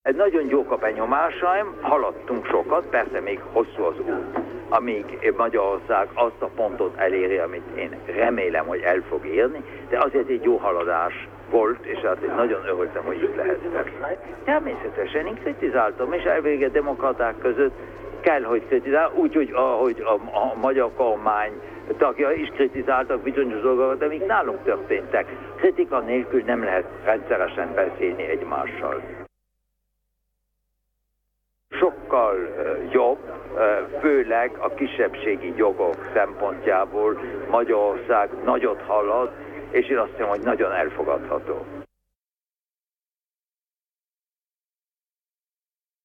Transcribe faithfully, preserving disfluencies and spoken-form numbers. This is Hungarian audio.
Egy nagyon jók a benyomásaim, haladtunk sokat, persze még hosszú az út, amíg Magyarország azt a pontot eléri, amit én remélem, hogy el fog érni, de azért egy jó haladás volt, és hát én nagyon örültem, hogy itt lehettem. Természetesen én kritizáltam, és elvégre demokraták között kell, hogy kritizál, úgyhogy ahogy a, a magyar kormány tagja is kritizáltak bizonyos dolgokat, de még nálunk történtek. Kritika nélkül nem lehet rendszeresen beszélni egymással. Sokkal uh, jobb, uh, főleg a kisebbségi jogok szempontjából Magyarország nagyot halad, és én azt hiszem, hogy nagyon elfogadható.